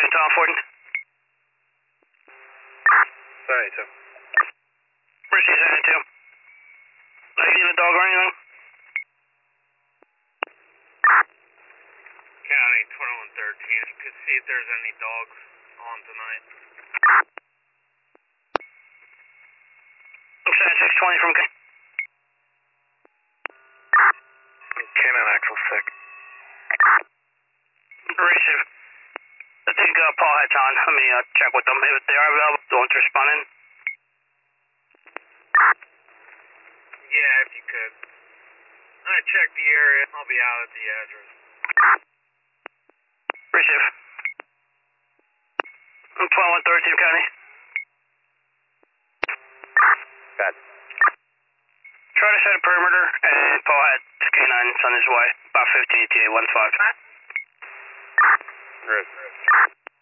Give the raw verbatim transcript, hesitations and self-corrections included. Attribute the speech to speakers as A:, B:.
A: Tom Ford.
B: seventy-two.
A: Richie seventy-two. Have you seen a dog or anything?
C: County twenty-one thirteen. Could see if there's any dogs on tonight.
A: seventy-six twenty from K.
B: Cannon Axel sick.
A: Receive. I think uh, Paul has on. Let me uh, check with them. If they are available, don't respond in.
C: Yeah, if you could. I checked the area. I'll be out at the address.
A: Receive. twelve one thirteen County.
B: Bad.
A: Try to set a perimeter, and Paul had K nines on his way. About fifteen E T A one five.
B: Rip.